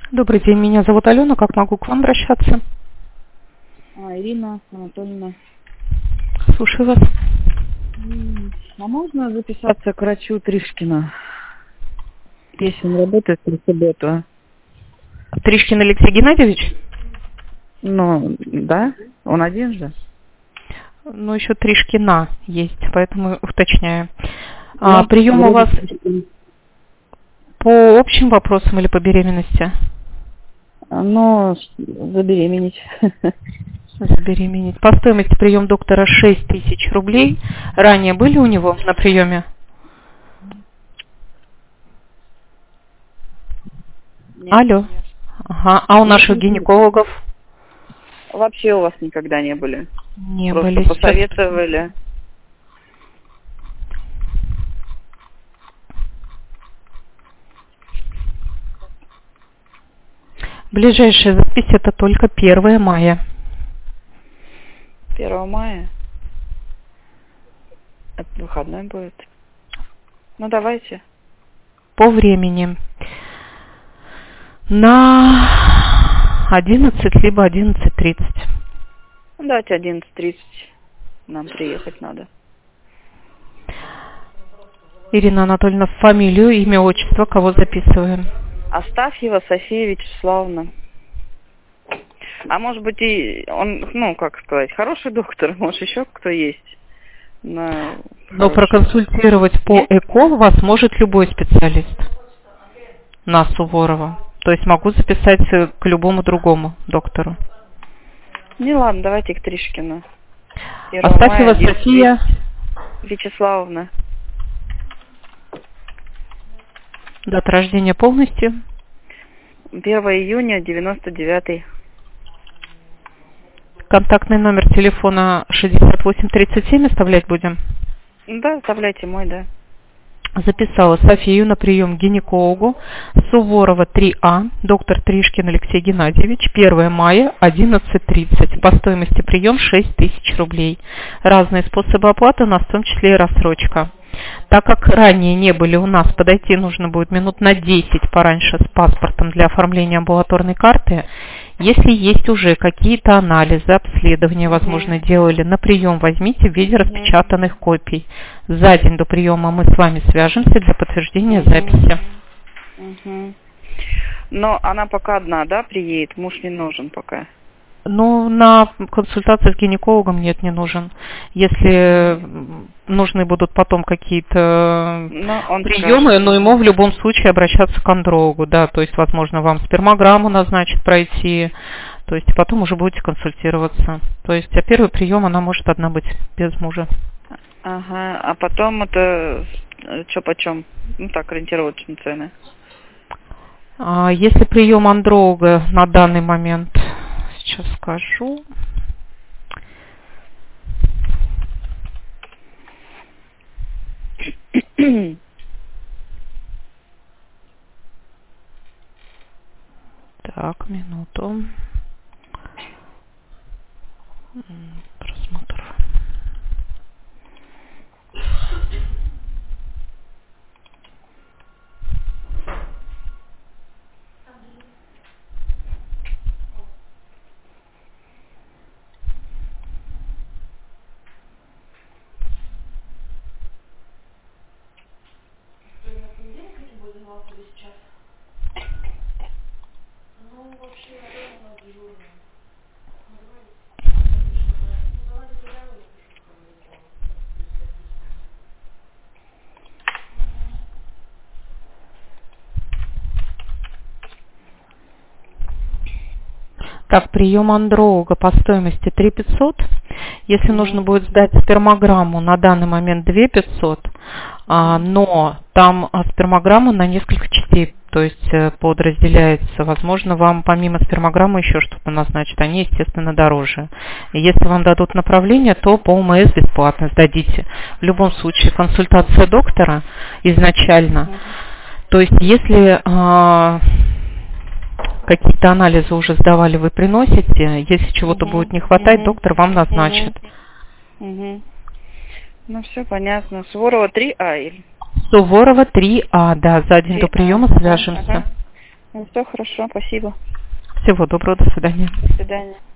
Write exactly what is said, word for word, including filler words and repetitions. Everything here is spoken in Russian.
Добрый день, меня зовут Алена. Как могу к вам обращаться? А, Ирина Анатольевна. Слушаю вас. М, А можно записаться к врачу Тришкина? Если он работает в субботу. Тришкин Алексей Геннадьевич? Ну, да? Он один же? Ну, еще Тришкина есть, поэтому уточняю. А, Ну, прием у вроде вас Тришкин. по общим вопросам или по беременности? А, Ну, с- забеременеть. Забеременеть. По стоимости прием доктора шесть тысяч рублей. Ранее были у него на приеме? Нет, Алло. нет. Ага. А у Нет, наших нет, нет. гинекологов? Вообще у вас никогда не были. Не Просто были. Сейчас. посоветовали. Ближайшая запись это только первое мая. первого мая. Это выходной будет. Ну, давайте. По времени. На одиннадцать либо одиннадцать тридцать. Ну, давайте одиннадцать тридцать. Нам приехать надо. Ирина Анатольевна, фамилию, имя, отчество, кого записываем? Астафьева София Вячеславовна. А может быть и он, ну, как сказать, хороший доктор, может еще кто есть. На Но хороший. проконсультировать по Нет? ЭКО вас может любой специалист на Суворова. То есть могу записать э, к любому другому доктору. Не, ладно, давайте к Тришкину. первого Астафьева мая, София. Вячеславовна. Дата рождения полностью. первого июня девяносто девятый. Контактный номер телефона шестьдесят восемь тридцать семь оставлять будем? Да, оставляйте мой, да. Записала Софию на прием к гинекологу Суворова три А, доктор Тришкин Алексей Геннадьевич, первое мая, одиннадцать тридцать. По стоимости прием шесть тысяч рублей. Разные способы оплаты у нас, в том числе и рассрочка. Так как ранее не были у нас, подойти нужно будет минут на десять пораньше с паспортом для оформления амбулаторной карты. Если есть уже какие-то анализы, обследования, возможно, делали, на прием возьмите в виде распечатанных копий. За день до приема мы с вами свяжемся для подтверждения записи. Угу. Но она пока одна, да, приедет? Муж не нужен пока. Ну, на консультации с гинекологом нет, не нужен. Если нужны будут потом какие-то Но он приемы, скажет. но ему в любом случае обращаться к андрологу, да, то есть, возможно, вам спермограмму назначит пройти, то есть потом уже будете консультироваться. То есть, а первый прием она может одна быть без мужа. Ага, а потом это что почем? Ну так, ориентировочные цены. А если прием андролога на данный момент, сейчас скажу. Так, минуту. Просмотр. Так, прием андролога по стоимости три тысячи пятьсот. Если Мгм. нужно будет сдать спермограмму, на данный момент две тысячи пятьсот, а, но там а, спермограмма на несколько частей, то есть э, подразделяется. Возможно, вам помимо спермограммы еще что-то назначат. Они, естественно, дороже. И если вам дадут направление, то по ОМС бесплатно сдадите. В любом случае, консультация доктора изначально. То есть, если а, какие-то анализы уже сдавали, вы приносите, если чего-то Мгм. будет не хватать, Мгм. доктор вам назначит. Угу. Ну все понятно. Суворова три А или Суворова три А, да, за день до три А. приема Ага, свяжемся. ага. Ну, все хорошо, спасибо. Всего доброго, до свидания. До свидания.